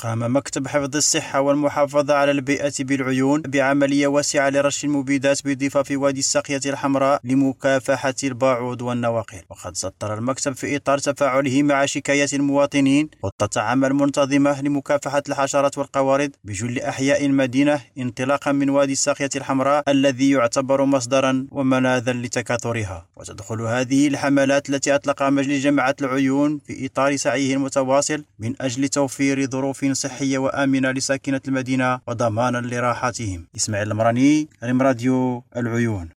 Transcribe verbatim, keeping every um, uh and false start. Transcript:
قام مكتب حفظ الصحة والمحافظة على البيئة بالعيون بعملية واسعة لرش المبيدات بضفاف وادي الساقية الحمراء لمكافحة الباعوض والنواقل. وقد سطر المكتب في إطار تفاعله مع شكايات المواطنين خطة عمل منتظمة لمكافحة الحشرات والقوارض بجل أحياء المدينة، انطلاقا من وادي الساقية الحمراء الذي يعتبر مصدرا وملاذا لتكاثرها. وتدخل هذه الحملات التي أطلقها مجلس جامعة العيون في إطار سعيه المتواصل من أجل توفير ظروف صحية وآمنة لساكنة المدينة وضمانا لراحتهم. إسماعيل المراني، ريم راديو العيون.